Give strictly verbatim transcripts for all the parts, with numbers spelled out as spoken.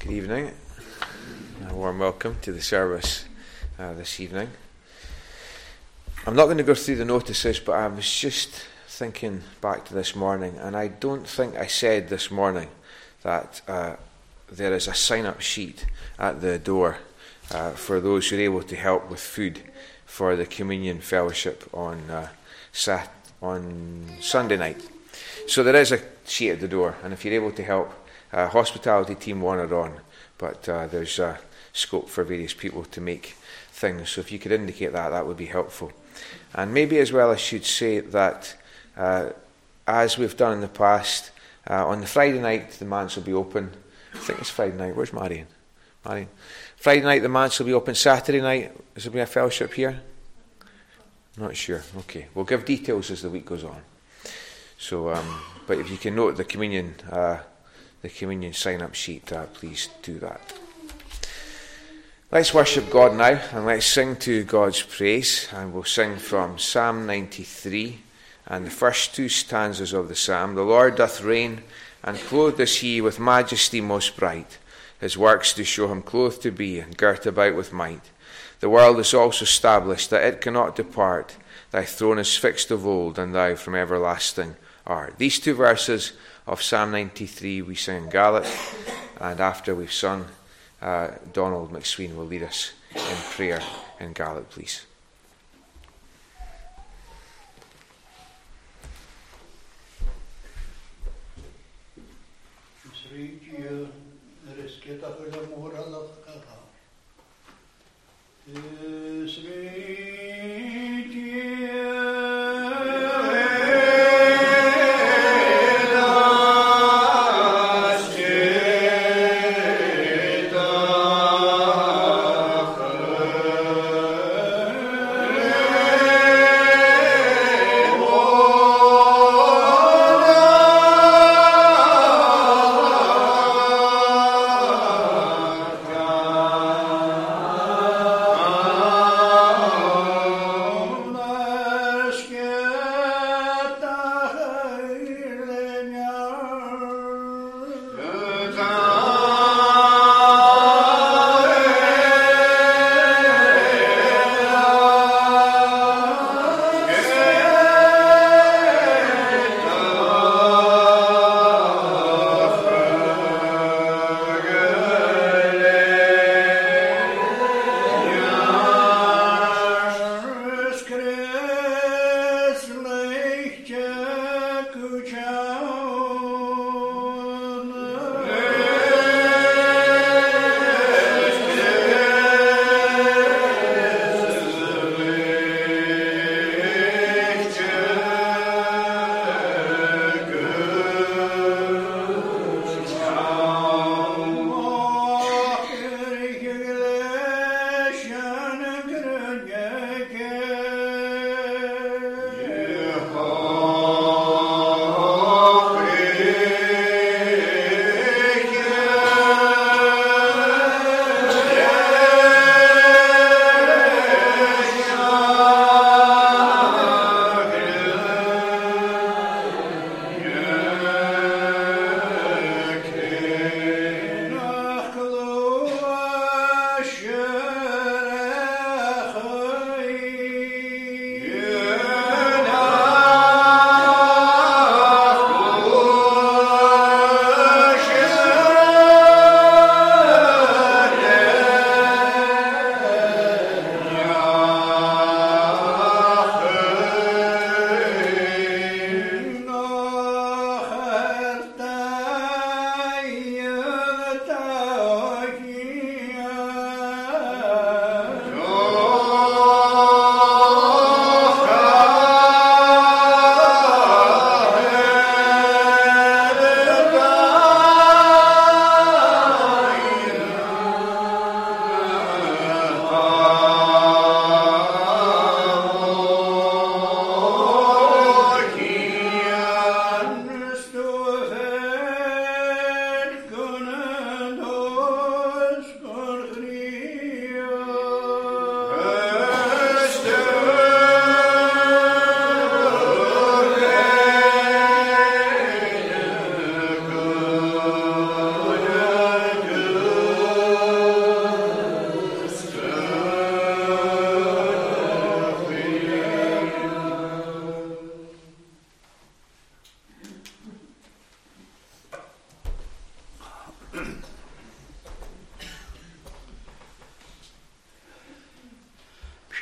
Good evening. A warm welcome to the service uh, this evening. I'm not going to go through the notices, but I was just thinking back to this morning, and I don't think I said this morning that uh, there is a sign-up sheet at the door uh, for those who are able to help with food for the communion fellowship on uh, Sat on Sunday night. So there is a sheet at the door, and if you're able to help, uh, hospitality team want it on, but uh, there's uh, scope for various people to make things. So if you could indicate that, that would be helpful. And maybe as well I should say that uh, as we've done in the past, uh, on the Friday night the manse will be open. I think it's Friday night. Where's Marion? Marion. Friday night the manse will be open. Saturday night, is there be a fellowship here? Not sure. Okay, we'll give details as the week goes on. So, um, but if you can note the communion, uh, the communion sign-up sheet, uh, please do that. Let's worship God now, and let's sing to God's praise. And we'll sing from Psalm ninety-three, and the first two stanzas of the psalm. The Lord doth reign, and clothed is he with majesty most bright. His works do show him clothed to be, and girt about with might. The world is also established, that it cannot depart. Thy throne is fixed of old, and thou from everlasting art. These two verses of Psalm ninety-three we sing in Gaelic, and after we've sung, uh, Donald McSween will lead us in prayer in Gaelic, please. Ah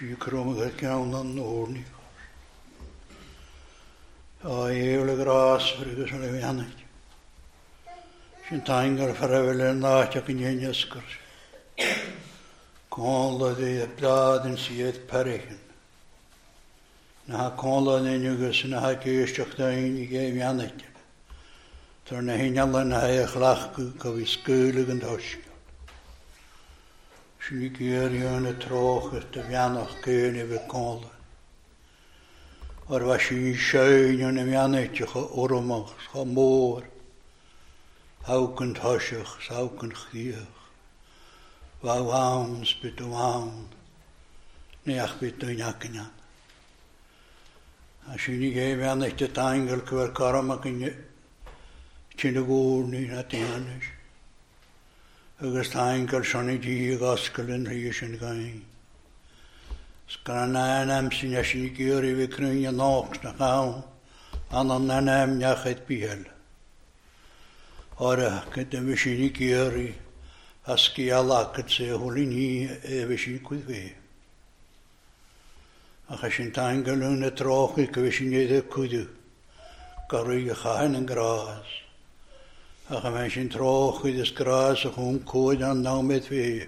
She crum get down on Norney. I hear the grass for the sun of Yannick. She tangle for a will and not a kinyaskers. Call the blood and see it perishing. Na call on the nugus and I kissed of the in gave Yannick. Turn a hinal and I lach of his school and hush. She gear you in a troch at the Yannick cane of a call. Or was she shine in a Yannick or oromach, a more. Haukend hushig, saukend gier. Wou waams bitte waan. Neach bitte jakina. Als je niet geeft aan dat je het eigenlijk wel karmak in je tjinnegoor niet naar het is. Er is het eigenlijk zo'n idee gaskel en rieschen gaan. Skran aan hem zien als je niet keer we kunnen je nog naar gaan. Aan dan aan hem ja het bijel. Ora, que te mexini kieri, aski ala que se holini e mexini kudve. A chashin tangalun e trochi que mexini de kudu, karui chahan en gras. A chameshin trochi des gras a chum kud an nau met ve.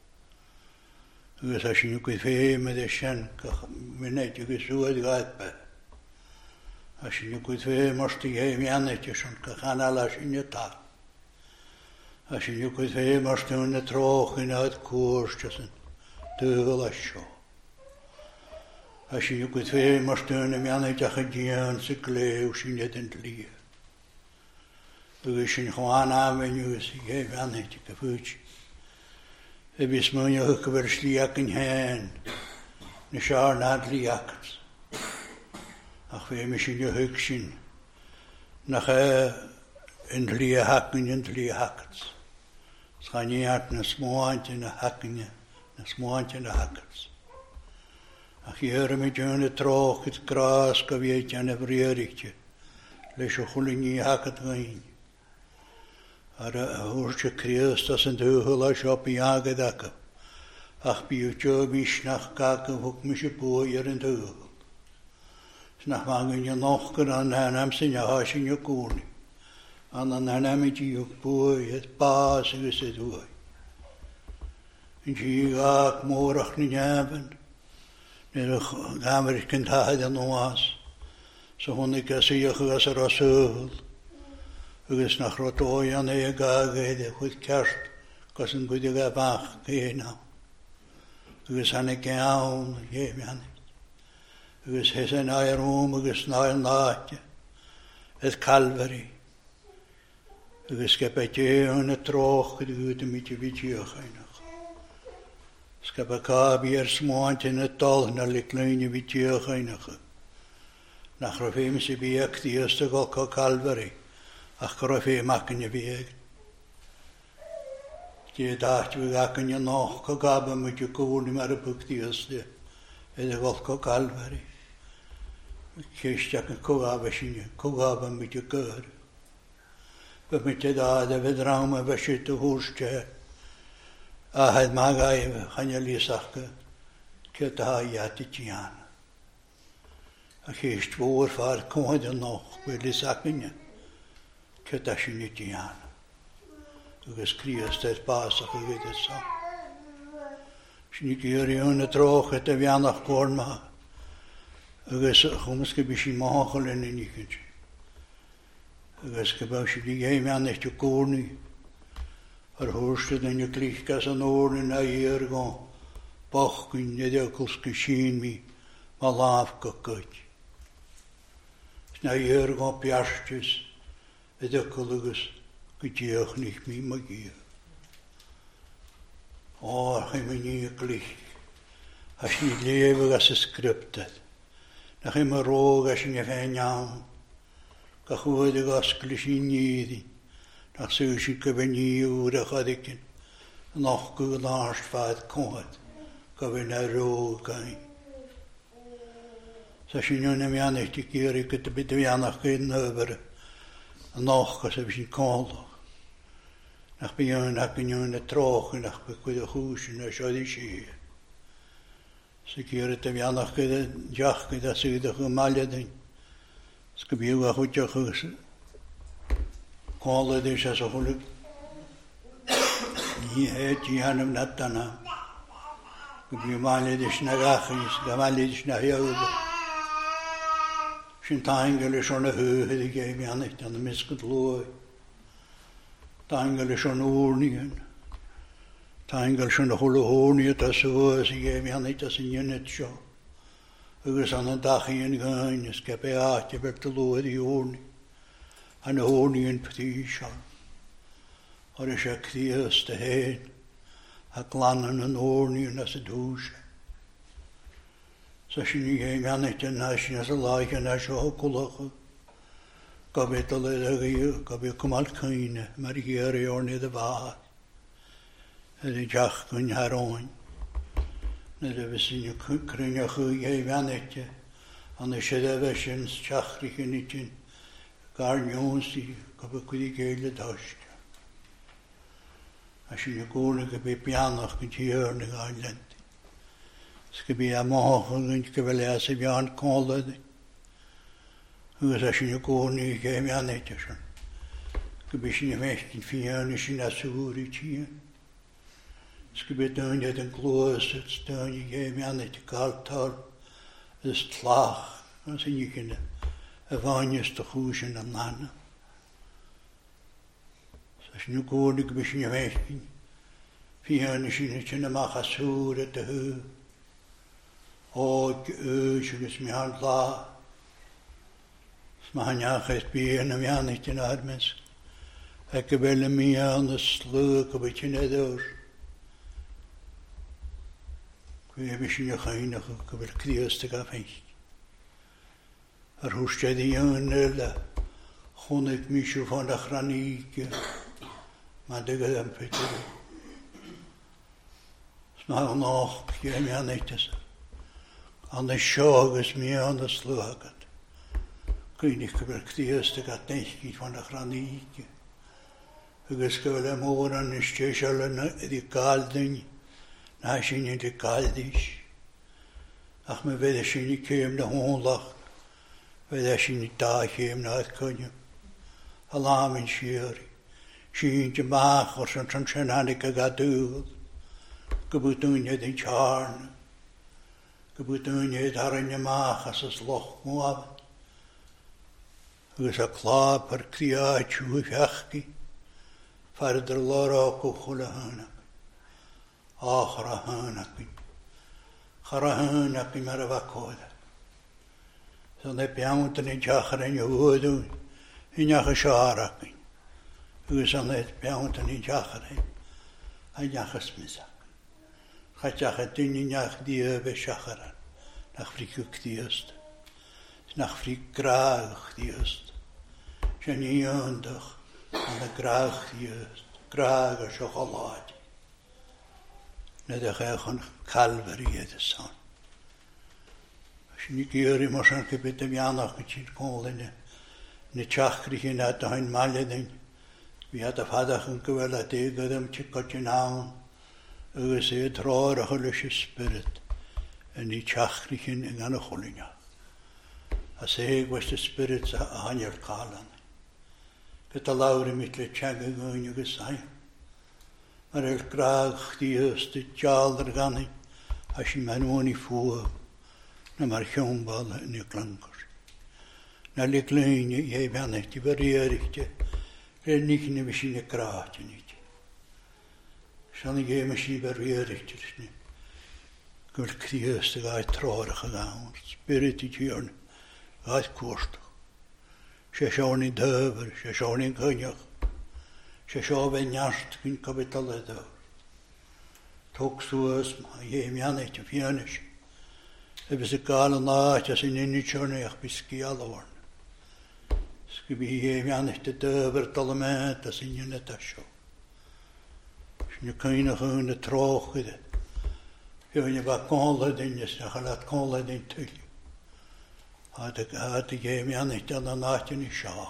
Gus ashin kudve me de shen, ka minet yu gesuad gaitbe. Als je niet weet, moest je hem jannetjes en kan alles in je taal. Als je niet weet, moest je een troch in het koersjes en teugel als zo. Als je niet weet, moest je een jannetje gedaan, ze kleeuw, ze niet in het lief. Dus als je gewoon aan en je is, je hebt jannetje gevoeld. Je wist me je ook weer sliak in hen. Je schaar naar het liakens. Ach, we misschien je huksin. Nach in lie hakken in lie hakkens. Schan je had een smoantje in de hakken, een smoantje in de hakkens. Ach, je hoort met je een troch, het gras, kaweetje en een breerichtje. Lees je goed in je hakken erin. Maar hoort je kreeg, dat is een heugel als je op je aangedakken. Ach, bij je tjobisch nach kaken, hoek me je pooier in de heugel. Nach wangen je nog aan hem zijn je huis in je koning. En dan hem je je boei, het paas is het hooi. En je gaat morgen niet hebben. En dan gaan we kind hadden nog was. Zo vond ik als je gaat er als heugel. Ik is naar rotooi en je gaat geven, goed kerst. Ik was een goede gebach, geen nou. Ik is aan ik aan, je bent. Agus hes en air om, agus nail naatje, het Calvary. Agus skep het je aan het troch, de goede met je beetje geinig. Skep een kabier smaantje in het tal, naar de kleine beetje geinig. Nach rafeem se biek, die eerste golka Calvary, ach rafeem maken je biek. Die dacht, we gaan je nog, kagaben met je koning, maar een boek die eerste, en de golka Calvary. Kistjak en kogabashinje, kogaban met je keur. We met je daden, we draamen, we zitten hoestje. Ah, het mag even, gaan jullie zakken. Kut ha jatitjan. A kist voorvaart, kom je nog, wil je zakken. Kut als je niet jan. Dus kriest het pasig, je weet het zo. Snik hier je een troch, het heb je nog korn maar. Agus chumske bishi machel in nikent. Agus gebouwsje die geem aan echt je koning. Er hoorste dan je klichkas aan oren naar hier gaan. Bachken, je dekels geschien mi, maar laaf kakut. Naar hier gaan pjastjes, je dekeliges, gejeug niet mi magie. Oh, geen me niet klicht. Als je niet leven als een scriptet. Nach immer roog als je je fijn jaam. Ka goede gas klishinidi. Nach sushi ka benji ura khadikin. Nog ku laast vaat komt. Ka we naar roog gaan. Zo je nu nem ja niet die keer ik het bitte ja nog geen over. Nog als je zien kon. Nach ben je nach ben je in de troog nach be goede hoes en zo die zie. Security mianach gyda diach gyda sydd o'ch ymaliad yn. Sgybiw a chwydioch ys cwalad eich as o hwlyg. Ni het i hanam natana. Sgybiw maliad eich na gachis, gamaliad eich na hiawd. Sy'n taingel eich o'n y hyhydd i gei mianach dan y misgyd lwy. Taingel eich o'n wrni yn. Taingel eich o'n hwlo hwrni at as oes i gei mianach as yn ynyd sio. Ygys an y dachi yn gyn, ysgeb e at i beth y lwyd i wrni. An y wrni yn pthi sio. O'r eisiau cdias dy hen, a glanan yn wrni yn as y dwysio. So sy'n i gei mianach yn as yn as y laich yn as o gwlwch. Gobeth o led ag i, gobeth cwmal cyn, mae'r gyr i orni dy fad. Ydy jach gyn har oen. Nid efo sy'n y crynach i gei mianach. An y sydd efo sy'n siachrich yn ydyn. Garnion si, gobeth gwyd i geil y dasg. A sy'n y gwrnig y beth bianach gyd i hyrn y gael lent. Sgybi a moch yn gyfele as y bian colad. Ygys a sy'n y gwrnig i gei mianach ysyn. Sgybi sy'n y mechgyn ffian y sy'n asŵr i tian. Sgybi dyniad yn glwys at dyni i gei mianach i galtar ys tlach. As yn i gyda y fanyas dy chwys yn amnana. Sy'n y gwrnig gybi sy'n y mechgyn ffian y sy'n y sy'n y mach asŵr at y hy. Og ys ygys mi han la. Smahanach eith bian am ianich yn armes. Ac y bel y mi an y slwg o beth yn edrych. Gwy eb ysyn y chainach o gyfer crias dy gafeich. Ar hwstiad i yn yla. Chwnig mi siw ffond ach ranig. Ma dy gydam petyr. Smahang noch bian am ianich dy an y siogus mi an y slwagad. Gwynig gyfer cdias dy gat neichgyd fan ach ranig. Ygys gyfer y môr an ysgesiol yn ydi galdyn. Na sy'n ydi galdys. Ach mae fedd sy'n i cym na hwnlach. Fedd sy'n i da cym na ath cynio. A lam yn siari. Sy'n dy mach o'r sy'n sy'n sy'n hanig ag adwyd. Gybwydwn ydi charn. Gybwydwn ydi ar yn y mach as ys loch mwab. Ygys a clab ar cria tiw i fiachgi. Fardr lor o gwchwl a hynach. Achar a hynach. Char a hynach i mar a facoda. So ne biawnt yn ei jachar yn y wydwn. Hynach y siarach. Ygys a ne biawnt yn ei jachar yn. Hynach ysmysak. Chachach a dyn hynach diöf e siacharan. Nach frig y cdiast. Nach frig graag cdiast. Sy'n i yndach. An y graag cdiast. Graag a siocolad. Nid eich eich yn calfari edrych son. Sy'n i gyr i mos yn cybyd am ianach yn sy'n colin. Ny chachri hyn a dahin maledyn. Fi had a fadach yn gyfel a degad am ticod yn awn. Ygys e dror a chylwys y spirit. Yn i chachri hyn yng gan y chwlinia. A seg was y spirit a hanner calan. Gyda lawr i mitle tiag y gyn ygys ai. Mae'r el graag chdi ysd y jal ar gannu. A sy'n manwn i ffwr. Na mae'r llwmbal yn y glangor. Na liglein i ei fannet i fyr i erych. Rennig yn y fysyn y graad yn eich. Sian i gem ysyn i fyr i erych. Gwyl criast ag a'i trorach ag awn. Spirit i tiarn. A'i cwrstach. Se siawn i dyfr. Se siawn i'n cynnioch. Se siawn fe niast gyn cobit o ledawr. Tog sŵas ma i eim ianet y fianis. Efes y gael yn laat as yn unig siarn eich bisgi alorn. Sgybi i eim ianet y dyfr dalamet as yn unig asio. Sy'n y cynnioch yn y troch ydy. Fi'n y ba golad yn ys na chalat golad yn tyll. Had y eim ianet yn y naat yn y siar.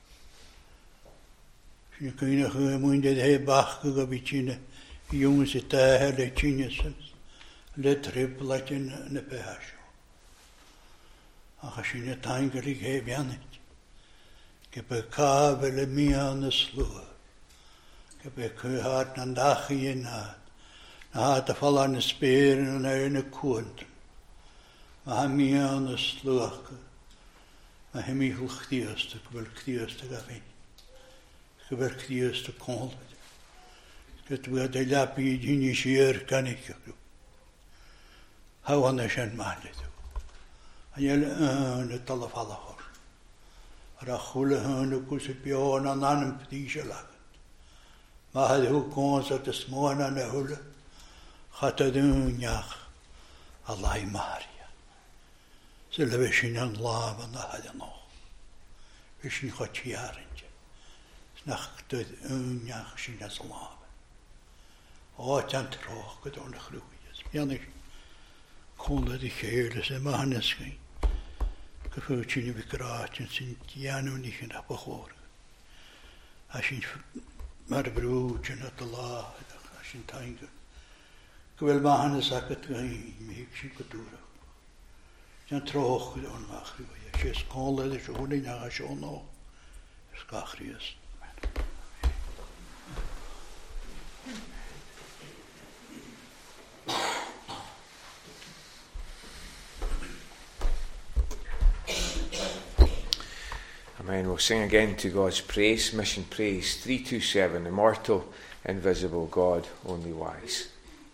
Sy'n y cynnioch yn y mwyn dyd hei bach gyda fi ti'n y ywns y dahel y ti'n ysys. le triplatyn na behasio. Ach as yn y taingerig heb ianit. Gebe kabel y mia na slua. Gebe kuhat na dachi yn had. Na had a falla na sperin na yn y cwnt. Ma ha mia na sluach. Ma ha mi hul chdiast. Gebel chdiast a gafin. Gebel chdiast a konlid. Get we had a lapi dini sier kanik. How on the shen malet. En je het alle vallen hoor. Rachule hun kusipion aan een ptisje lag. Maar het hoe kon ze te smoen aan de hule. Gaat het doen jach. Allah Maria. Zullen we zien een laven dat hadden nog. We zien goed jarentje. Snacht het een jach zien als laven. Oh, het aan terug gedaan de groeien. Janneer. Konde die gehele zijn maneschijn. Gevoeltje niet bekraatje, zijn janu niet in dat behoren. Als je maar broodje naar te laag, als je tanken. Ik wil manen zakken te gaan, maar ik zie het door. Zijn terug gedaan mag je. Als je het konde, dat je gewoon niet naar je nog. Het gaat is. Amen. We'll sing again to God's praise, Mission Praise three two seven, Immortal, Invisible God, Only Wise.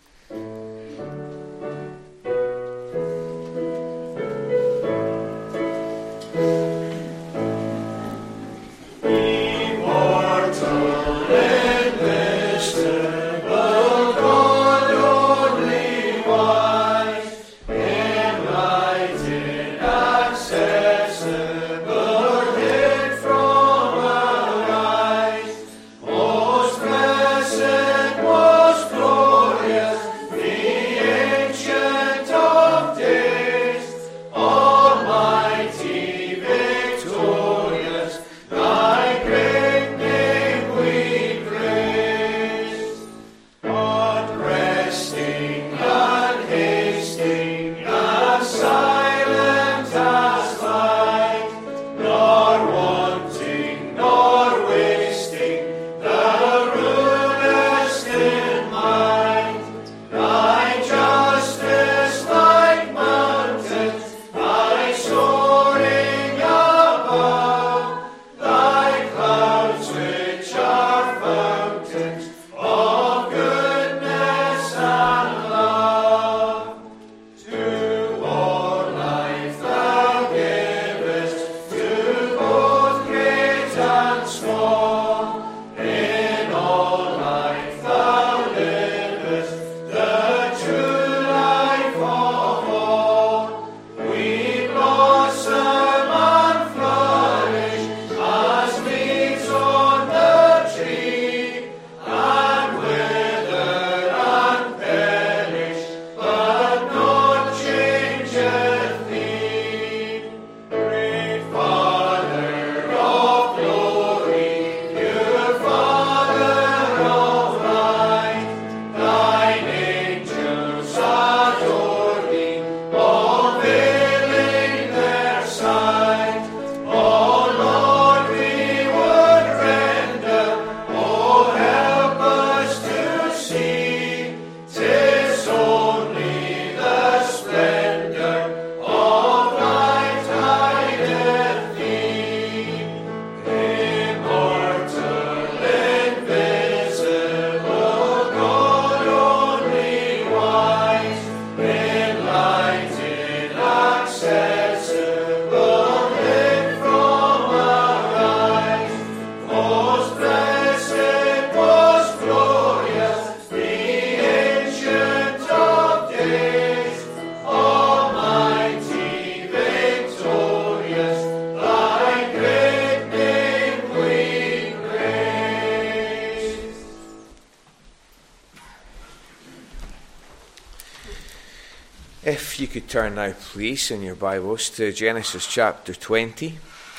If you could turn now, please, in your Bibles to Genesis chapter twenty.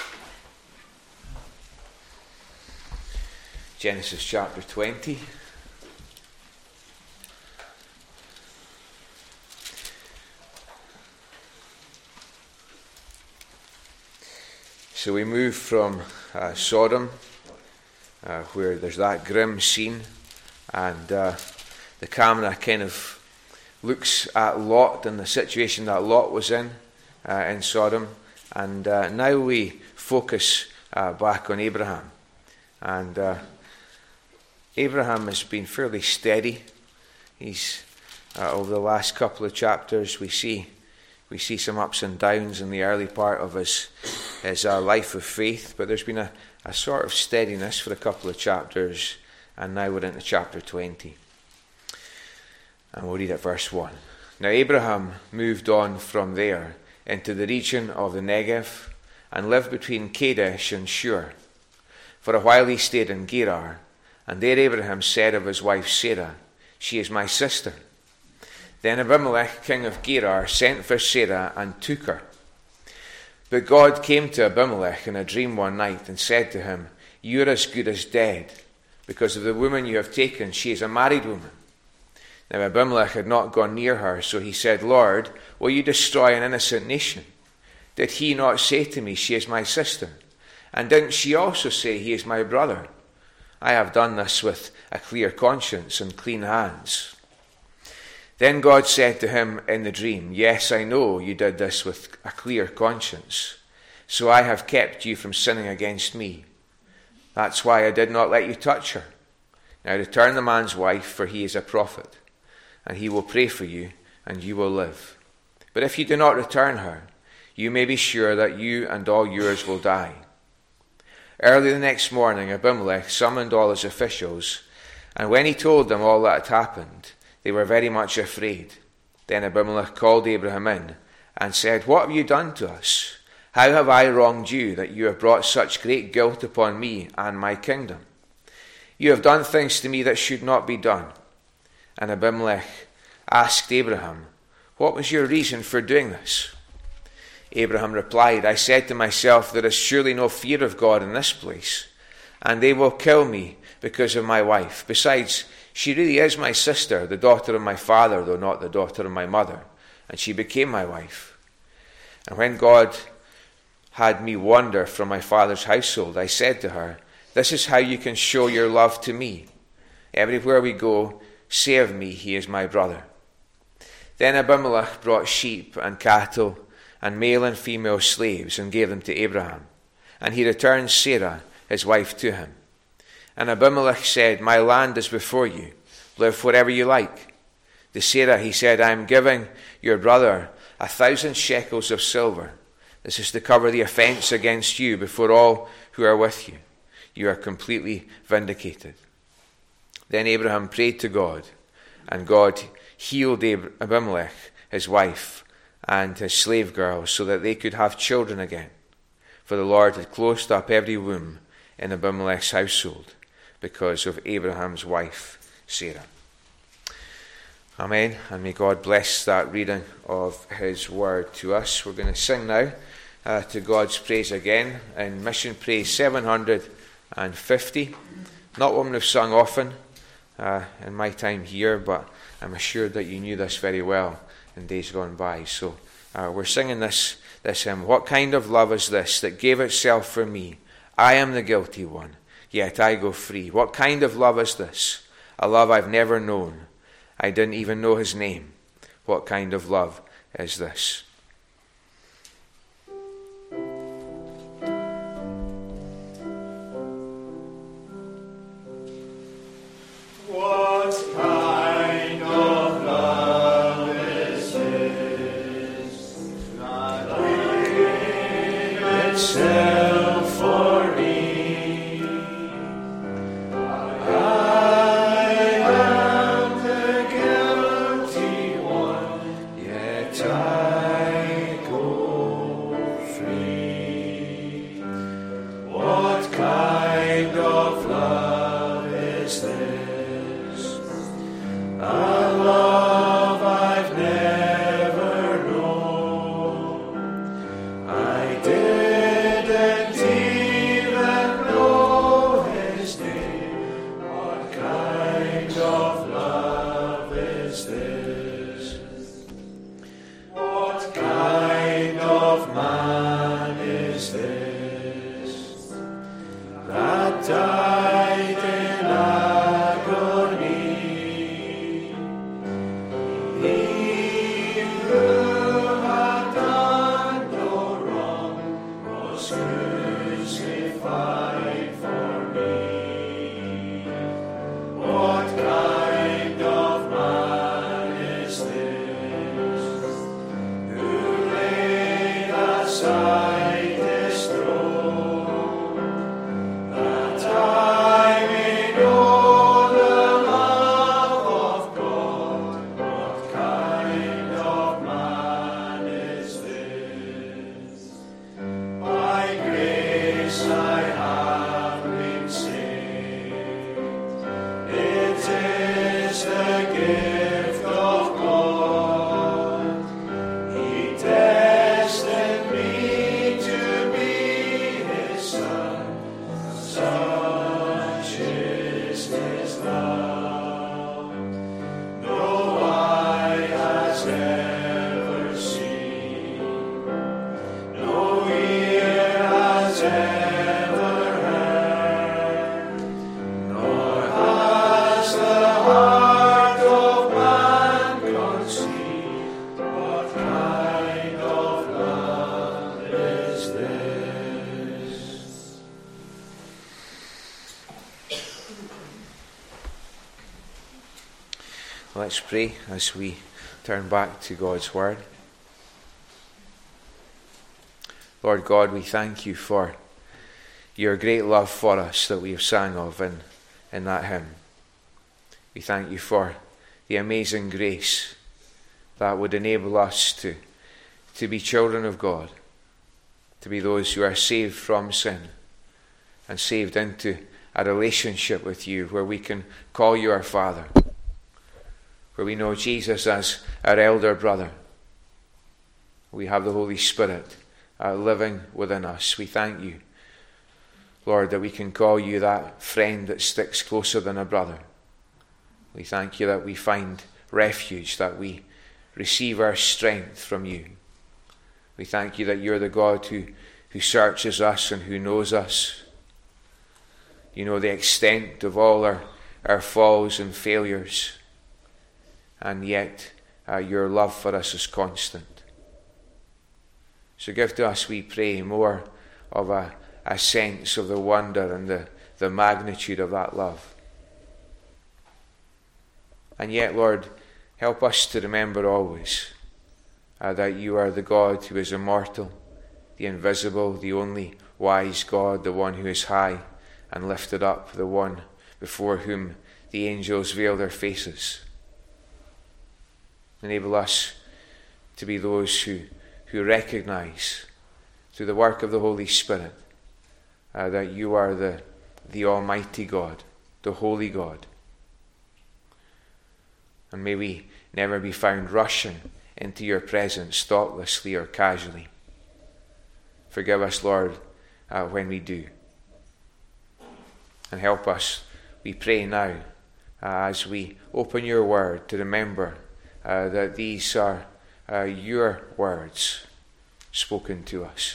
Genesis chapter twenty. So we move from uh, Sodom, uh, where there's that grim scene, and uh, the camera kind of looks at Lot and the situation that Lot was in, uh, in Sodom, and uh, now we focus uh, back on Abraham. And uh, Abraham has been fairly steady. He's uh, over the last couple of chapters, we see we see some ups and downs in the early part of his his uh, life of faith, but there's been a, a sort of steadiness for a couple of chapters, and now we're into chapter twenty. And we'll read at verse one. Now Abraham moved on from there into the region of the Negev, and lived between Kadesh and Shur. For a while he stayed in Gerar, and there Abraham said of his wife Sarah, "She is my sister." Then Abimelech, king of Gerar, sent for Sarah and took her. But God came to Abimelech in a dream one night and said to him, "You are as good as dead, because of the woman you have taken. She is a married woman." Now Abimelech had not gone near her, so he said, "Lord, will you destroy an innocent nation? Did he not say to me, 'She is my sister'? And didn't she also say, 'He is my brother'? I have done this with a clear conscience and clean hands." Then God said to him in the dream, "Yes, I know you did this with a clear conscience, so I have kept you from sinning against me. That's why I did not let you touch her. Now return the man's wife, for he is a prophet, and he will pray for you, and you will live. But if you do not return her, you may be sure that you and all yours will die." Early the next morning, Abimelech summoned all his officials, and when he told them all that had happened, they were very much afraid. Then Abimelech called Abraham in and said, "What have you done to us? How have I wronged you that you have brought such great guilt upon me and my kingdom? You have done things to me that should not be done." And Abimelech asked Abraham, "What was your reason for doing this?" Abraham replied, "I said to myself, there is surely no fear of God in this place, and they will kill me because of my wife. Besides, she really is my sister, the daughter of my father, though not the daughter of my mother, and she became my wife. And when God had me wander from my father's household, I said to her, 'This is how you can show your love to me. Everywhere we go, say of me, he is my brother.' Then Abimelech brought sheep and cattle and male and female slaves and gave them to Abraham. And he returned Sarah, his wife, to him. And Abimelech said, 'My land is before you. Live wherever you like.' To Sarah he said, 'I am giving your brother a thousand shekels of silver. This is to cover the offense against you before all who are with you. You are completely vindicated.' Then Abraham prayed to God, and God healed Abimelech, his wife, and his slave girls, so that they could have children again. For the Lord had closed up every womb in Abimelech's household because of Abraham's wife, Sarah." Amen. And may God bless that reading of his word to us. We're going to sing now uh, to God's praise again in Mission Praise seven hundred fifty. Not one we've sung often uh, in my time here, but I'm assured that you knew this very well in days gone by. So uh, we're singing this, this hymn. "What kind of love is this that gave itself for me? I am the guilty one, yet I go free. What kind of love is this? A love I've never known. I didn't even know his name. What kind of love is this?" What kind of man is this? Let's pray as we turn back to God's Word. Lord God, we thank you for your great love for us that we have sang of in, in that hymn. We thank you for the amazing grace that would enable us to, to be children of God, to be those who are saved from sin and saved into a relationship with you where we can call you our Father, where we know Jesus as our elder brother. We have the Holy Spirit uh, living within us. We thank you, Lord, that we can call you that friend that sticks closer than a brother. We thank you that we find refuge, that we receive our strength from you. We thank you that you're the God who, who searches us and who knows us. You know the extent of all our, our falls and failures, and yet uh, your love for us is constant. So give to us, we pray, more of a, a sense of the wonder and the, the magnitude of that love. And yet, Lord, help us to remember always uh, that you are the God who is immortal, the invisible, the only wise God, the one who is high and lifted up, the one before whom the angels veil their faces. Enable us to be those who, who recognize through the work of the Holy Spirit uh, that you are the, the Almighty God, the Holy God. And may we never be found rushing into your presence thoughtlessly or casually. Forgive us, Lord, uh, when we do. And help us, we pray now, uh, as we open your word, to remember uh, that these are uh, your words spoken to us.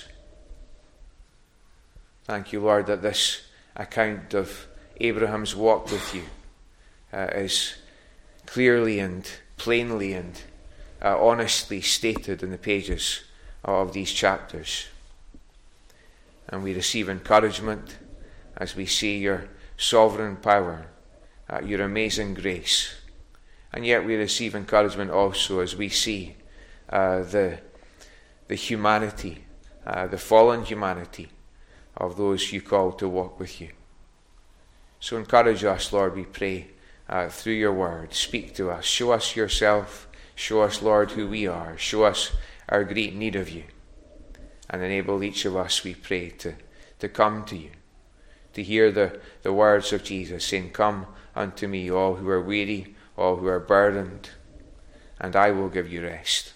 Thank you, Lord, that this account of Abraham's walk with you uh, is clearly and plainly and uh, honestly stated in the pages of these chapters. And we receive encouragement as we see your sovereign power, uh, your amazing grace. And yet we receive encouragement also as we see uh, the, the humanity, uh, the fallen humanity of those you call to walk with you. So encourage us, Lord, we pray, uh, through your word. Speak to us. Show us yourself. Show us, Lord, who we are. Show us our great need of you. And enable each of us, we pray, to, to come to you, to hear the, the words of Jesus saying, "Come unto me, all who are weary, all who are burdened, and I will give you rest."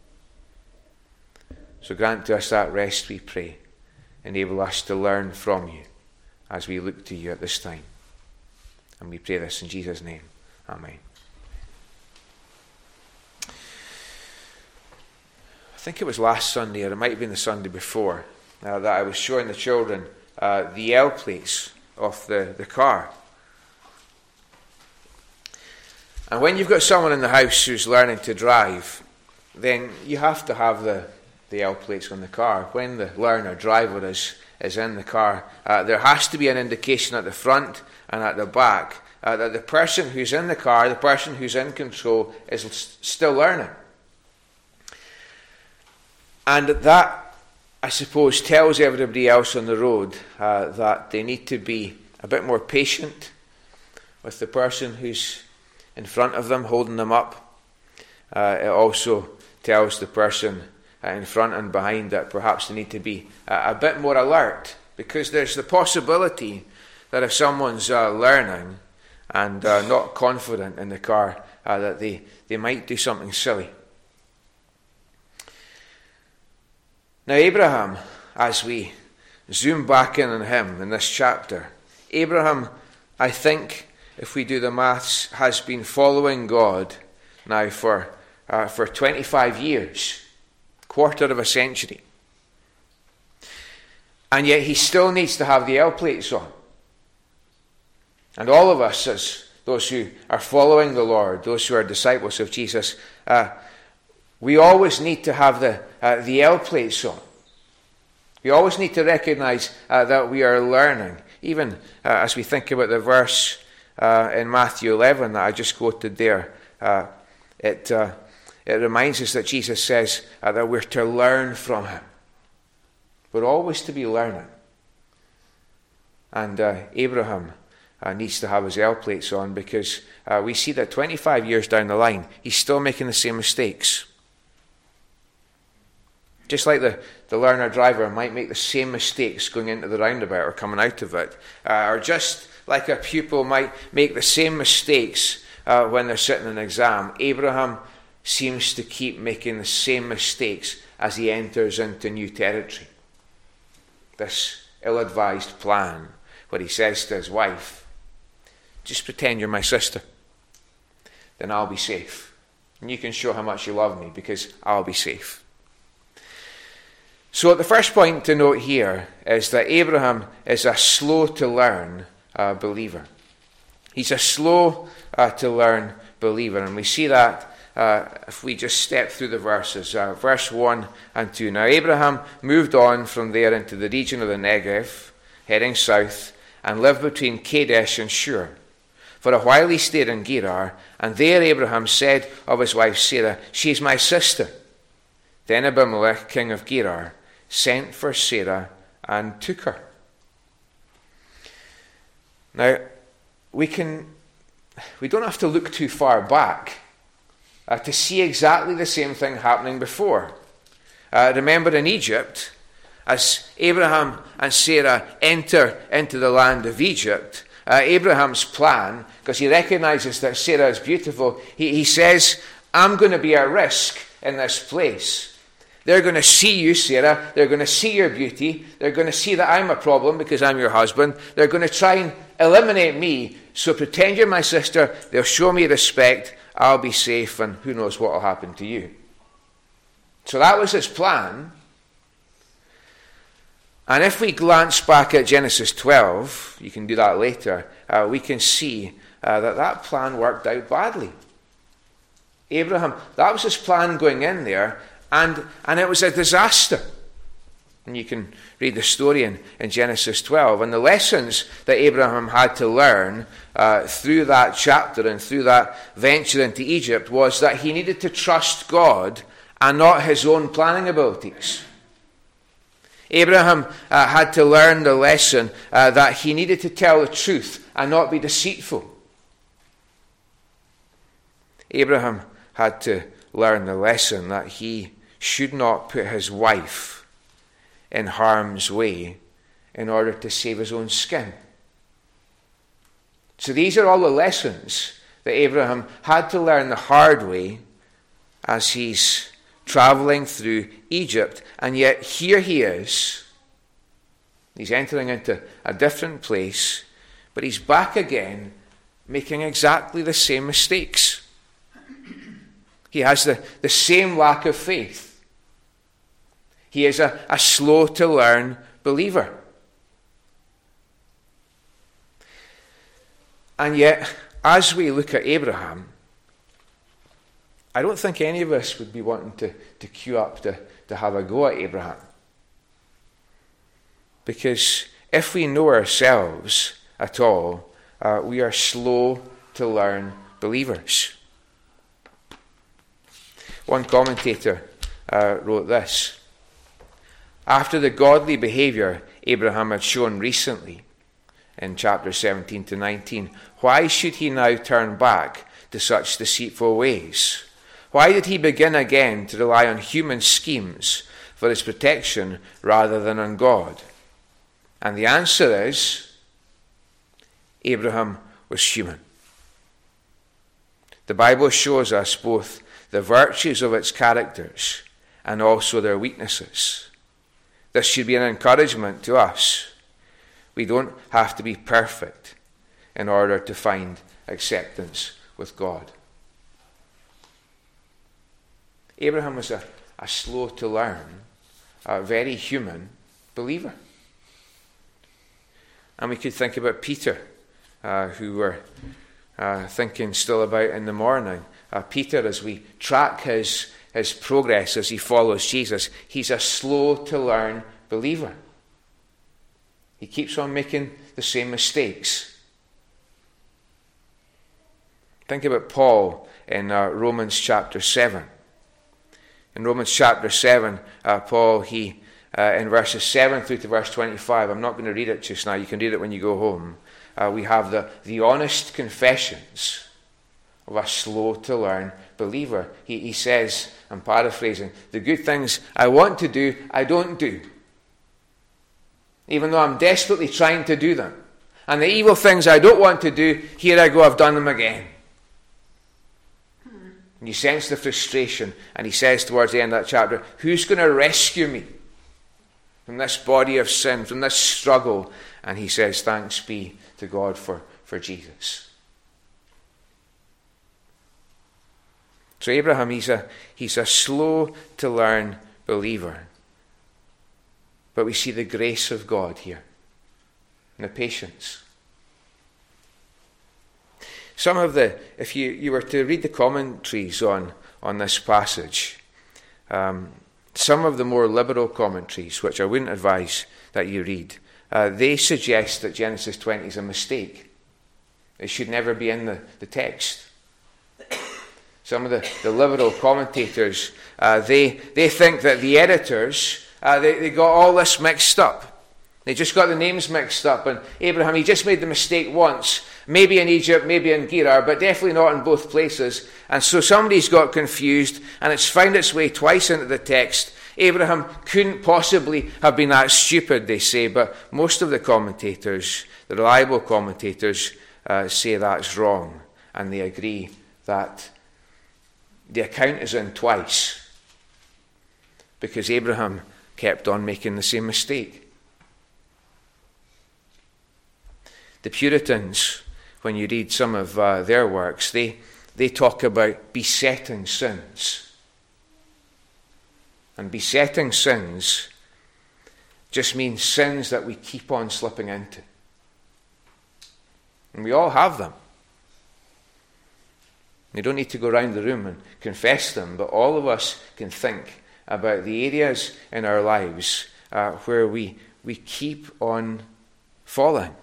So grant to us that rest, we pray. Enable us to learn from you as we look to you at this time. And we pray this in Jesus' name. Amen. I think it was last Sunday, or it might have been the Sunday before, uh, that I was showing the children uh, the L plates of the, the car. And when you've got someone in the house who's learning to drive, then you have to have the, the L plates on the car. When the learner driver is, is in the car, uh, there has to be an indication at the front and at the back uh, that the person who's in the car, the person who's in control, is s- still learning. And that, I suppose, tells everybody else on the road uh, that they need to be a bit more patient with the person who's in front of them, holding them up. Uh, it also tells the person uh, in front and behind that perhaps they need to be uh, a bit more alert, because there's the possibility that if someone's uh, learning and uh, not confident in the car, uh, that they, they might do something silly. Now Abraham, as we zoom back in on him in this chapter, Abraham, I think, if we do the maths, has been following God now for uh, for twenty-five years, quarter of a century. And yet he still needs to have the L plates on. And all of us, as those who are following the Lord, those who are disciples of Jesus, uh, we always need to have the uh, the L plates on. We always need to recognize uh, that we are learning. Even uh, as we think about the verse uh, in Matthew eleven that I just quoted there, uh, it, uh, it reminds us that Jesus says uh, that we're to learn from him. We're always to be learning. And uh, Abraham uh, needs to have his L plates on, because uh, we see that twenty-five years down the line, he's still making the same mistakes. Just like the, the learner driver might make the same mistakes going into the roundabout or coming out of it, uh, or just like a pupil might make the same mistakes uh, when they're sitting in an exam, Abraham seems to keep making the same mistakes as he enters into new territory. This ill-advised plan where he says to his wife, just pretend you're my sister, then I'll be safe. And you can show how much you love me, because I'll be safe. So the first point to note here is that Abraham is a slow-to-learn uh, believer. He's a slow-to-learn believer, and we see that uh, if we just step through the verses. Uh, verse one and two. Now Abraham moved on from there into the region of the Negev, heading south, and lived between Kadesh and Shur. For a while he stayed in Gerar, and there Abraham said of his wife Sarah, "She's my sister." Then Abimelech, king of Gerar, sent for Sarah and took her. Now, we can, we don't have to look too far back uh, to see exactly the same thing happening before. Uh, remember in Egypt, as Abraham and Sarah enter into the land of Egypt, uh, Abraham's plan, because he recognizes that Sarah is beautiful, he, he says, I'm going to be at risk in this place. They're going to see you, Sarah. They're going to see your beauty. They're going to see that I'm a problem because I'm your husband. They're going to try and eliminate me. So pretend you're my sister. They'll show me respect. I'll be safe, and who knows what will happen to you. So that was his plan. And if we glance back at Genesis twelve, you can do that later, uh, we can see uh, that that plan worked out badly. Abraham, that was his plan going in there. And, and it was a disaster. And you can read the story in, in Genesis twelve. And the lessons that Abraham had to learn uh, through that chapter and through that venture into Egypt was that he needed to trust God and not his own planning abilities. Abraham uh, had to learn the lesson uh, that he needed to tell the truth and not be deceitful. Abraham had to learn the lesson that he should not put his wife in harm's way in order to save his own skin. So these are all the lessons that Abraham had to learn the hard way as he's traveling through Egypt. And yet here he is. He's entering into a different place, but he's back again making exactly the same mistakes. He has the, the same lack of faith. He is a, a slow-to-learn believer. And yet, as we look at Abraham, I don't think any of us would be wanting to, to queue up to, to have a go at Abraham. Because if we know ourselves at all, uh, we are slow-to-learn believers. One commentator uh, wrote this: after the godly behavior Abraham had shown recently in chapter seventeen to nineteen, why should he now turn back to such deceitful ways? Why did he begin again to rely on human schemes for his protection rather than on God? And the answer is, Abraham was human. The Bible shows us both the virtues of its characters and also their weaknesses. This should be an encouragement to us. We don't have to be perfect in order to find acceptance with God. Abraham was a, a slow-to-learn, a very human believer. And we could think about Peter, uh, who we're uh, thinking still about in the morning. Uh, Peter, as we track his, his progress as he follows Jesus, he's a slow-to-learn believer. He keeps on making the same mistakes. Think about Paul in uh, Romans chapter seven. In Romans chapter seven, uh, Paul, he, uh, in verses seven through to verse twenty-five, I'm not going to read it just now, you can read it when you go home. Uh, we have the, the honest confessions of a slow-to-learn believer. He, he says, I'm paraphrasing, the good things I want to do, I don't do. Even though I'm desperately trying to do them. And the evil things I don't want to do, here I go, I've done them again. And you sense the frustration. And he says towards the end of that chapter, who's going to rescue me from this body of sin, from this struggle? And he says, thanks be to God for, for Jesus. So Abraham, he's a, he's a slow-to-learn believer. But we see the grace of God here, and the patience. Some of the, if you, you were to read the commentaries on, on this passage, um, some of the more liberal commentaries, which I wouldn't advise that you read, uh, they suggest that Genesis twenty is a mistake. It should never be in the, the text. Some of the, the liberal commentators, uh, they, they think that the editors, uh, they, they got all this mixed up. They just got the names mixed up. And Abraham, he just made the mistake once. Maybe in Egypt, maybe in Gerar, but definitely not in both places. And so somebody's got confused, and it's found its way twice into the text. Abraham couldn't possibly have been that stupid, they say, but most of the commentators, the reliable commentators, uh, say that's wrong. And they agree that the account is in twice because Abraham kept on making the same mistake. The Puritans, when you read some of uh, their works, they, they talk about besetting sins. And besetting sins just means sins that we keep on slipping into. And we all have them. You don't need to go around the room and confess them, but all of us can think about the areas in our lives uh, where we, we keep on falling.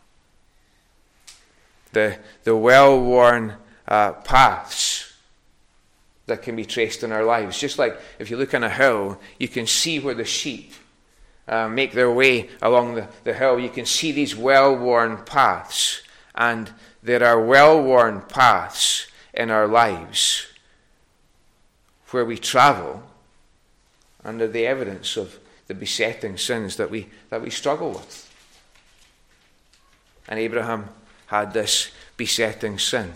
The, the well-worn uh, paths that can be traced in our lives. Just like if you look on a hill, you can see where the sheep uh, make their way along the, the hill. You can see these well-worn paths. And there are well-worn paths in our lives where we travel under the evidence of the besetting sins that we that we struggle with. And Abraham had this besetting sin.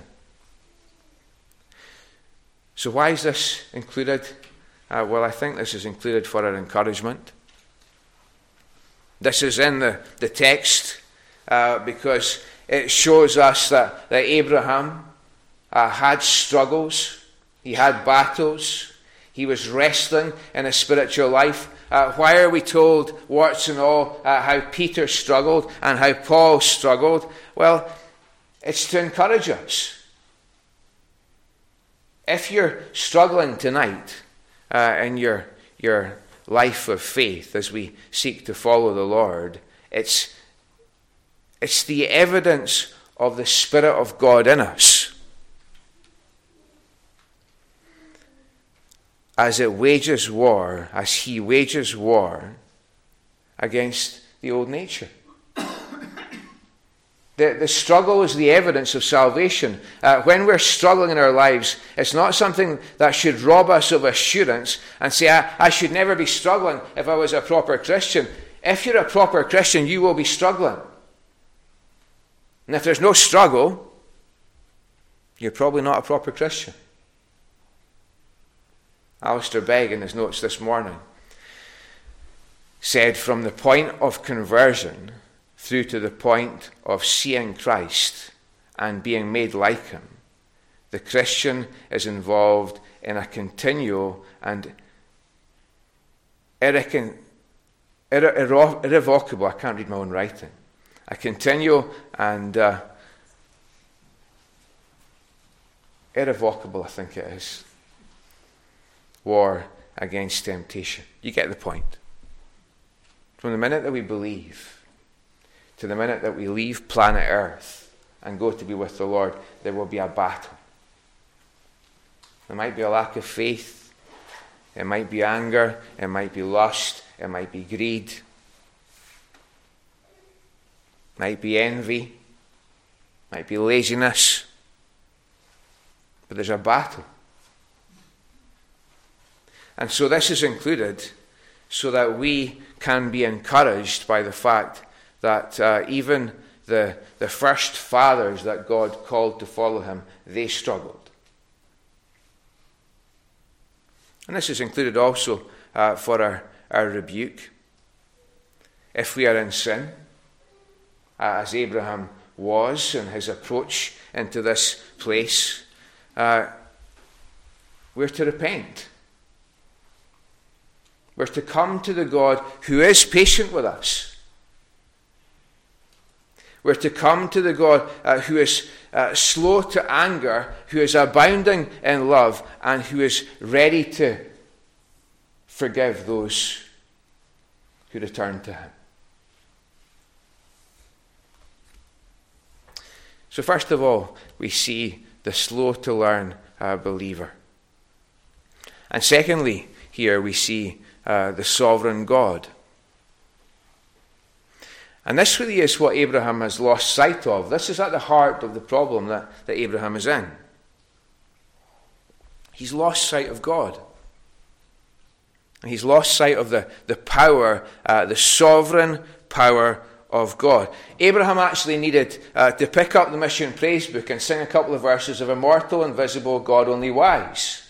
So why is this included? Uh, well, I think this is included for our encouragement. This is in the, the text uh, because it shows us that, that Abraham Uh, had struggles, he had battles, he was wrestling in his spiritual life. Uh, why are we told, warts and all, uh, how Peter struggled and how Paul struggled? Well, it's to encourage us. If you're struggling tonight uh, in your, your life of faith as we seek to follow the Lord, it's, it's the evidence of the Spirit of God in us. As it wages war, as he wages war against the old nature. The, the struggle is the evidence of salvation. Uh, when we're struggling in our lives, it's not something that should rob us of assurance and say, I, I should never be struggling if I was a proper Christian. If you're a proper Christian, you will be struggling. And if there's no struggle, you're probably not a proper Christian. Alistair Begg, in his notes this morning, said from the point of conversion through to the point of seeing Christ and being made like him, the Christian is involved in a continual and irrecon- irre- irre- irrevocable, I can't read my own writing, a continual and uh, irrevocable, I think it is, war against temptation. You get the point. From the minute that we believe to the minute that we leave planet Earth and go to be with the Lord, there will be a battle. There might be a lack of faith. It might be anger. It might be lust. It might be greed. It might be envy. It might be laziness. But there's a battle. And so this is included so that we can be encouraged by the fact that uh, even the, the first fathers that God called to follow him, they struggled. And this is included also uh, for our, our rebuke. If we are in sin, uh, as Abraham was in his approach into this place, uh, we're to repent. We're to come to the God who is patient with us. We're to come to the God uh, who is uh, slow to anger, who is abounding in love, and who is ready to forgive those who return to him. So first of all, we see the slow to learn uh, believer. And secondly, here we see uh, the sovereign God. And this really is what Abraham has lost sight of. This is at the heart of the problem that, that Abraham is in. He's lost sight of God. He's lost sight of the, the power, uh, the sovereign power of God. Abraham actually needed uh, to pick up the Mission Praise Book and sing a couple of verses of Immortal, Invisible, God Only Wise.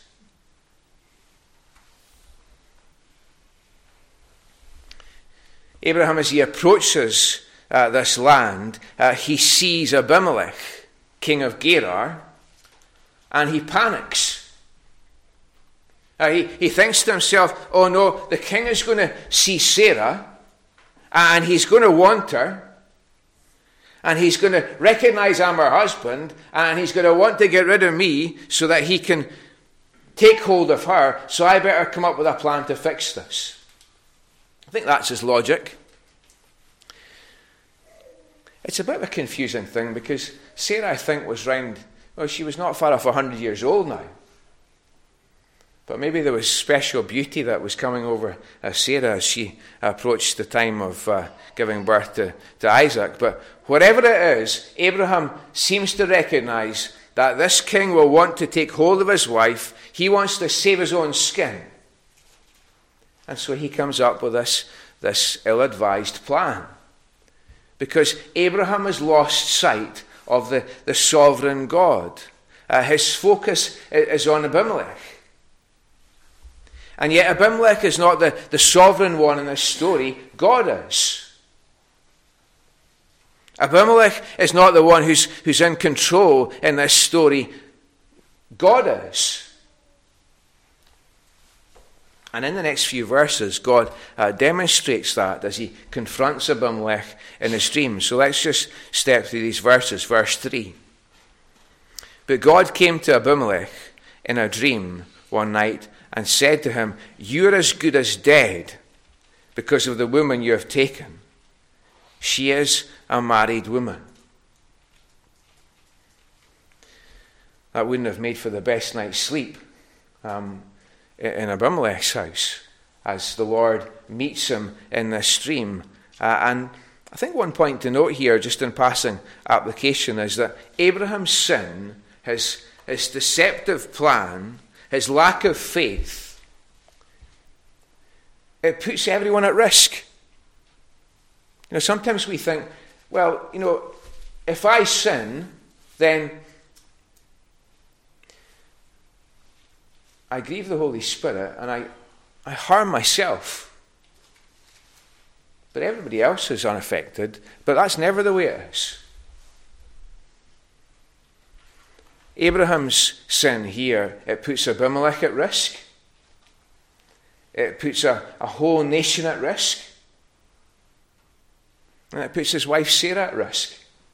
Abraham, as he approaches uh, this land, uh, he sees Abimelech, king of Gerar, and he panics. Uh, he, he thinks to himself, oh no, the king is going to see Sarah, and he's going to want her, and he's going to recognize I'm her husband, and he's going to want to get rid of me so that he can take hold of her, so I better come up with a plan to fix this. I think that's his logic. It's a bit of a confusing thing because Sarah, I think, was round, well, she was not far off one hundred years old now. But maybe there was special beauty that was coming over uh, Sarah as she approached the time of uh, giving birth to, to Isaac. But whatever it is, Abraham seems to recognize that this king will want to take hold of his wife. He wants to save his own skin. And so he comes up with this, this ill-advised plan. Because Abraham has lost sight of the, the sovereign God. Uh, his focus is on Abimelech. And yet Abimelech is not the, the sovereign one in this story. God is. Abimelech is not the one who's, who's in control in this story. God is. And in the next few verses, God uh, demonstrates that as he confronts Abimelech in his dream. So let's just step through these verses. Verse three. But God came to Abimelech in a dream one night and said to him, you are as good as dead because of the woman you have taken. She is a married woman. That wouldn't have made for the best night's sleep. Um... in Abimelech's house as the Lord meets him in this dream. Uh, and I think one point to note here, just in passing application, is that Abraham's sin, his, his deceptive plan, his lack of faith, it puts everyone at risk. You know, sometimes we think, well, you know, if I sin, then I grieve the Holy Spirit and I, I harm myself. But everybody else is unaffected. But that's never the way it is. Abraham's sin here, it puts Abimelech at risk. It puts a, a whole nation at risk. And it puts his wife Sarah at risk.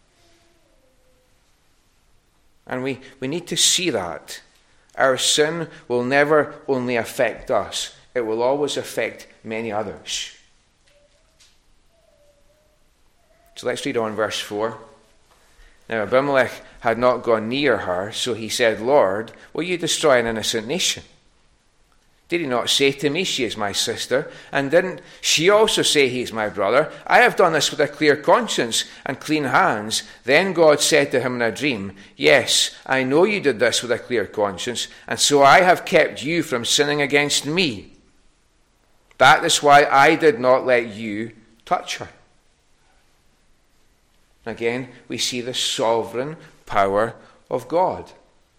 And we, we need to see that. Our sin will never only affect us. It will always affect many others. So let's read on verse four. Now Abimelech had not gone near her, so he said, Lord, will you destroy an innocent nation? Did he not say to me, she is my sister? And didn't she also say, he is my brother? I have done this with a clear conscience and clean hands. Then God said to him in a dream, yes, I know you did this with a clear conscience, and so I have kept you from sinning against me. That is why I did not let you touch her. Again, we see the sovereign power of God.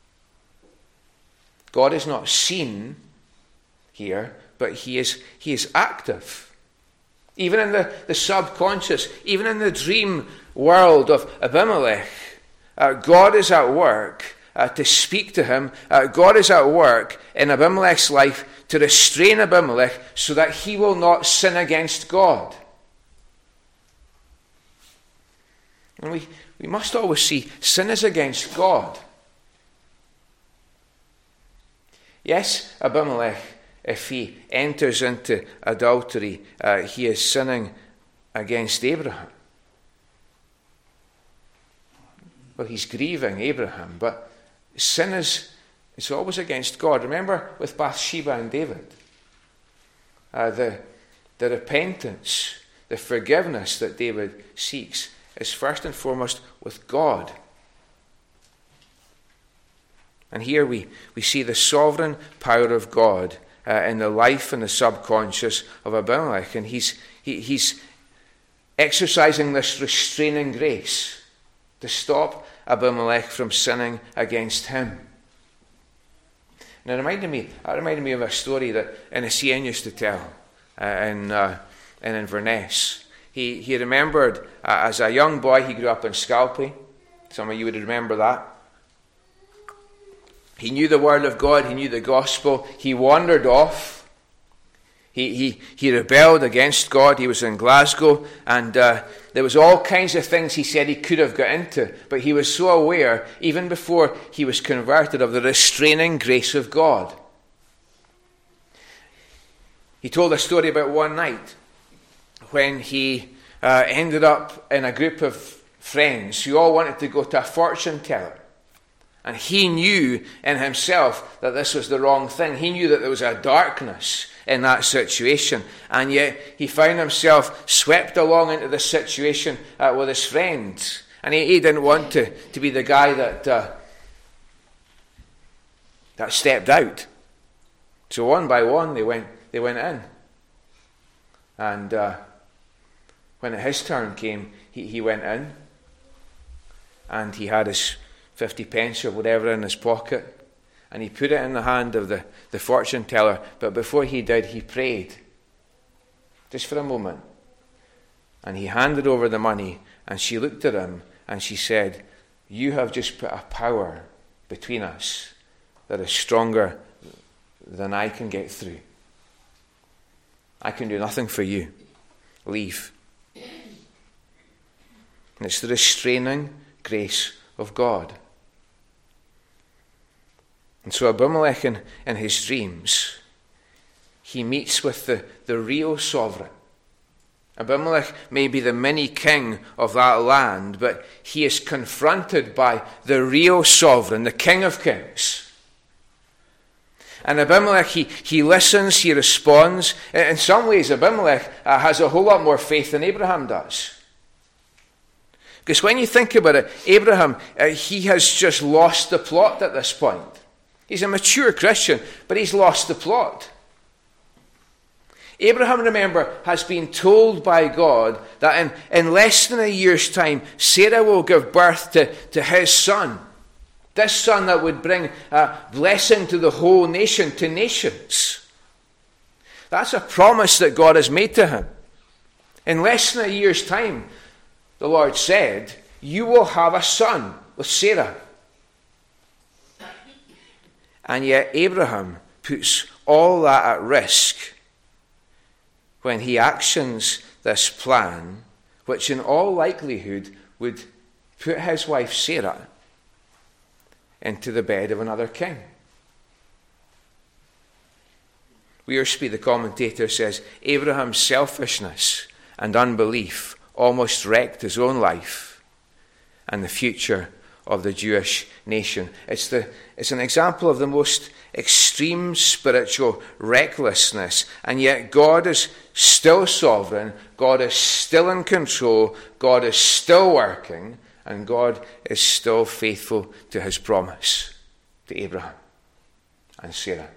God is not seen here, but he is, he is active. Even in the, the subconscious, even in the dream world of Abimelech, uh, God is at work uh, to speak to him. Uh, God is at work in Abimelech's life to restrain Abimelech so that he will not sin against God. And we, we must always see sin is against God. Yes, Abimelech, if he enters into adultery, uh, he is sinning against Abraham. Well, he's grieving Abraham, but sin is it's always against God. Remember with Bathsheba and David, uh, the, the repentance, the forgiveness that David seeks is first and foremost with God. And here we, we see the sovereign power of God uh, in the life and the subconscious of Abimelech. And he's, he, he's exercising this restraining grace to stop Abimelech from sinning against him. And it reminded me, it reminded me of a story that Inniscian used to tell uh, in, uh, in Inverness. He, he remembered uh, as a young boy, he grew up in Scalpay. Some of you would remember that. He knew the word of God, he knew the gospel. He wandered off. He, he, he rebelled against God. He was in Glasgow, and uh, there was all kinds of things he said he could have got into, but he was so aware, even before he was converted, of the restraining grace of God. He told a story about one night when he uh, ended up in a group of friends who all wanted to go to a fortune teller. And he knew in himself that this was the wrong thing. He knew that there was a darkness in that situation. And yet he found himself swept along into the situation uh, with his friends. And he, he didn't want to, to be the guy that, uh, that stepped out. So one by one they went, they went in. And uh, when his turn came, he, he went in. And he had his fifty pence or whatever in his pocket, and he put it in the hand of the, the fortune teller. But before he did, he prayed just for a moment, and he handed over the money, and she looked at him and she said, you have just put a power between us that is stronger than I can get through. I can do nothing for you. Leave. And it's the restraining grace of God. And so Abimelech, in, in his dreams, he meets with the, the real sovereign. Abimelech may be the mini king of that land, but he is confronted by the real sovereign, the King of Kings. And Abimelech, he, he listens, he responds. In some ways, Abimelech uh, has a whole lot more faith than Abraham does. Because when you think about it, Abraham, uh, he has just lost the plot at this point. He's a mature Christian, but he's lost the plot. Abraham, remember, has been told by God that in, in less than a year's time, Sarah will give birth to, to his son. This son that would bring a blessing to the whole nation, to nations. That's a promise that God has made to him. In less than a year's time, the Lord said, you will have a son with Sarah. And yet Abraham puts all that at risk when he actions this plan, which in all likelihood would put his wife Sarah into the bed of another king. Wiersbe, the commentator, says, Abraham's selfishness and unbelief almost wrecked his own life, and the future of the Jewish nation. It's the it's an example of the most extreme spiritual recklessness, and yet God is still sovereign, God is still in control, God is still working, and God is still faithful to his promise to Abraham and Sarah.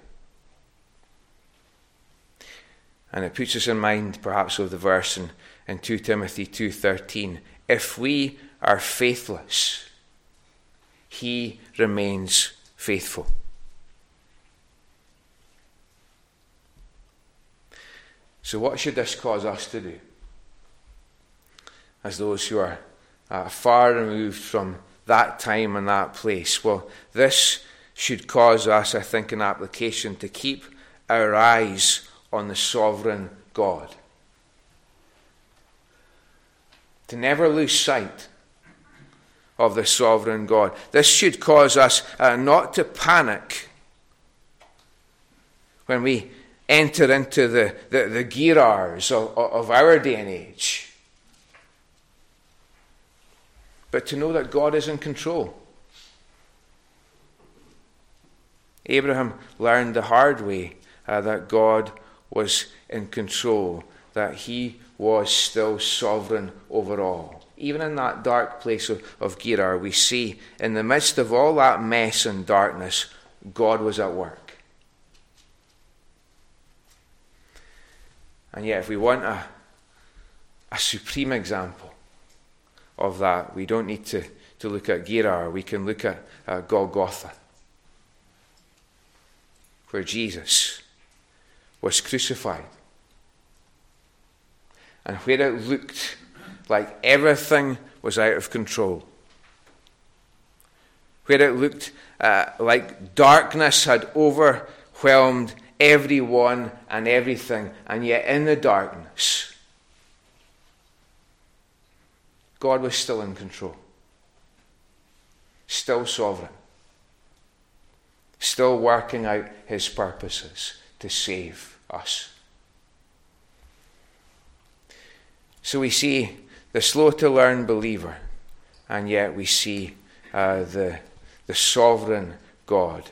And it puts us in mind perhaps of the verse in, in two Timothy two thirteen. If we are faithless, he remains faithful. So what should this cause us to do? As those who are uh, far removed from that time and that place. Well, this should cause us, I think, in application, to keep our eyes on the sovereign God. To never lose sight of the sovereign God. This should cause us uh, not to panic when we enter into the, the, the Gerars of, of our day and age, but to know that God is in control. Abraham learned the hard way uh, that God was in control, that he was still sovereign over all. Even in that dark place of, of Gerar, we see in the midst of all that mess and darkness, God was at work. And yet if we want a, a supreme example of that, we don't need to, to look at Gerar. We can look at uh, Golgotha, where Jesus was crucified. And where it looked like everything was out of control, where it looked uh, like darkness had overwhelmed everyone and everything, and yet in the darkness, God was still in control, still sovereign, still working out his purposes to save us. So we see the slow-to-learn believer, and yet we see uh, the, the sovereign God.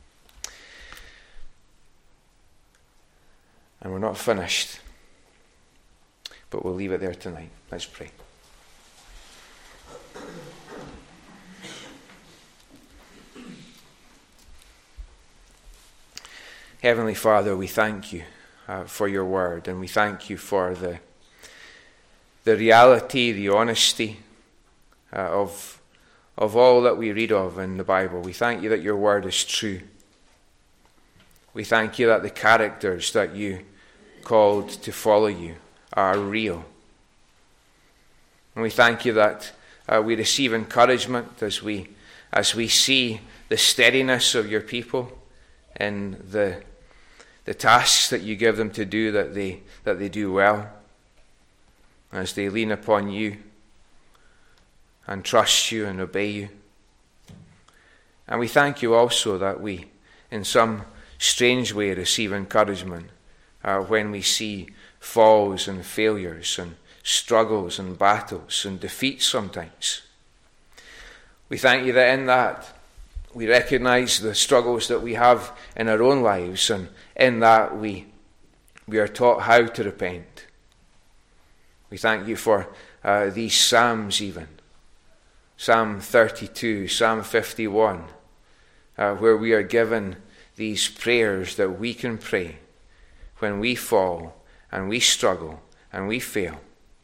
And we're not finished, but we'll leave it there tonight. Let's pray. Heavenly Father, we thank you uh, for your word, and we thank you for the the reality, the honesty uh, of, of all that we read of in the Bible. We thank you that your word is true. We thank you that the characters that you called to follow you are real. And we thank you that uh, we receive encouragement as we as we see the steadiness of your people in the the tasks that you give them to do, that they that they do well, as they lean upon you and trust you and obey you. And we thank you also that we, in some strange way, receive encouragement uh, when we see falls and failures and struggles and battles and defeats sometimes. We thank you that in that we recognize the struggles that we have in our own lives, and in that we we are taught how to repent. We thank you for uh, these Psalms even. Psalm thirty-two, Psalm fifty-one, uh, where we are given these prayers that we can pray when we fall and we struggle and we fail.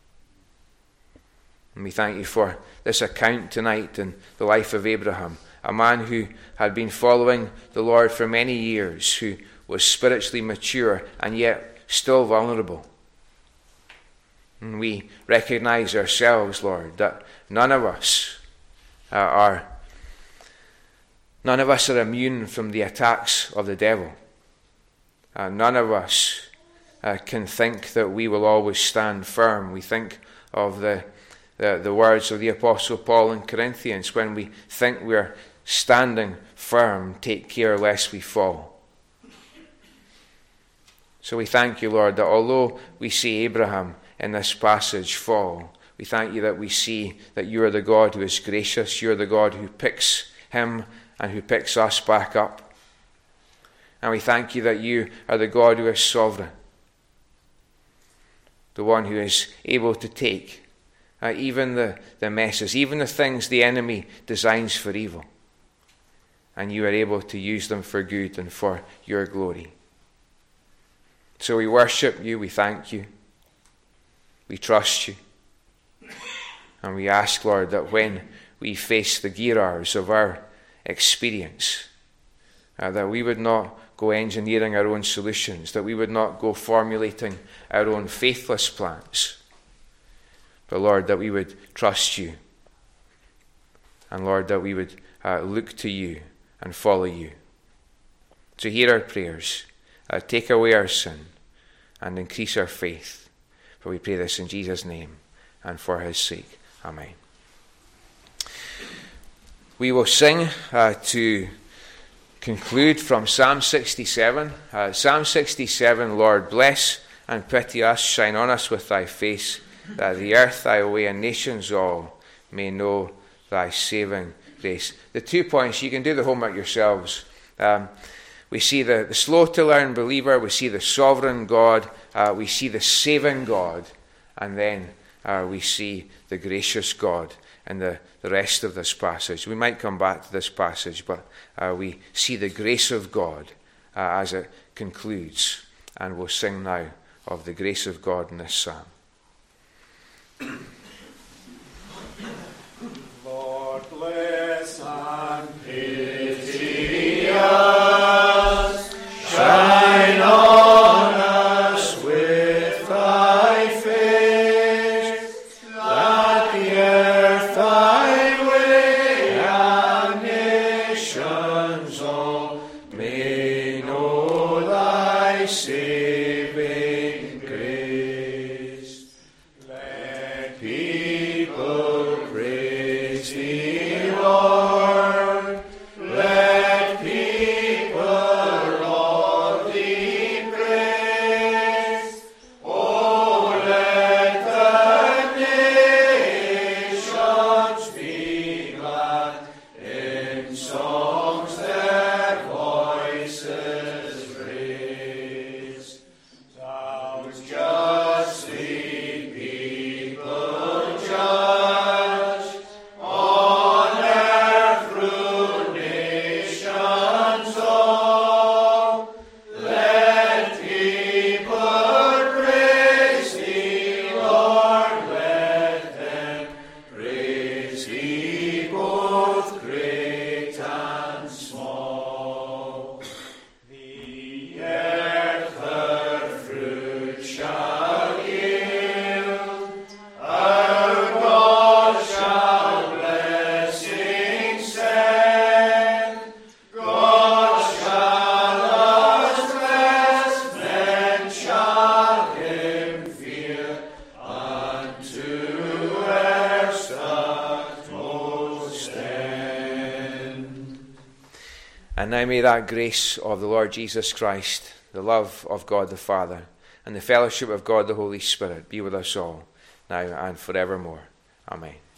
And we thank you for this account tonight in the life of Abraham, a man who had been following the Lord for many years, who was spiritually mature and yet still vulnerable. And we recognize ourselves, Lord, that none of us uh, are none of us are immune from the attacks of the devil. Uh, none of us uh, can think that we will always stand firm. We think of the, the the words of the Apostle Paul in Corinthians, when we think we're standing firm, take care lest we fall. So we thank you, Lord, that although we see Abraham in this passage fall, We thank you that we see that you are the God who is gracious. You are the God who picks him and who picks us back up. And we thank you that you are the God who is sovereign, the one who is able to take uh, even the, the messes, even the things the enemy designs for evil, and you are able to use them for good and for your glory. So we worship you, we thank you, we trust you, and we ask, Lord, that when we face the gear hours of our experience, uh, that we would not go engineering our own solutions, that we would not go formulating our own faithless plans, but Lord, that we would trust you, and Lord, that we would uh, look to you and follow you. So hear our prayers, uh, take away our sin, and increase our faith. For we pray this in Jesus' name and for his sake. Amen. We will sing uh, to conclude from Psalm sixty-seven. Uh, Psalm sixty-seven, Lord, bless and pity us, shine on us with thy face, that the earth thy way and nations all may know thy saving grace. The two points, you can do the homework yourselves. Um, we see the, the slow-to-learn believer, we see the sovereign God, uh, we see the saving God, and then uh, we see the gracious God in the, the rest of this passage. We might come back to this passage, but uh, we see the grace of God uh, as it concludes, and we'll sing now of the grace of God in this psalm. Lord, bless and pity us, shine on us with thy face, that the earth thy way and nations all may know thy saving grace. Let people praise thee, Lord. Let people all thee praise. Oh, let the nations be glad, in songs their voices raise. Thou justly people judge, on earth through nations all. Let people praise thee, Lord, let them praise thee, both great and small. The earth her fruit shall yield, our God shall blessing send. God shall us bless, men shall him fear, unto earth's utmost end. And now may that grace of the Lord Jesus Christ, the love of God the Father, and the fellowship of God the Holy Spirit be with us all, now and forevermore. Amen.